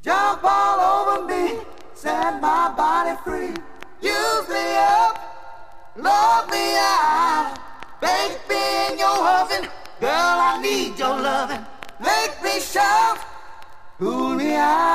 Jump all over me, set my body free. Use me up, love me out. Bake me in your oven, girl, I need your loving. Make me shout, cool me out.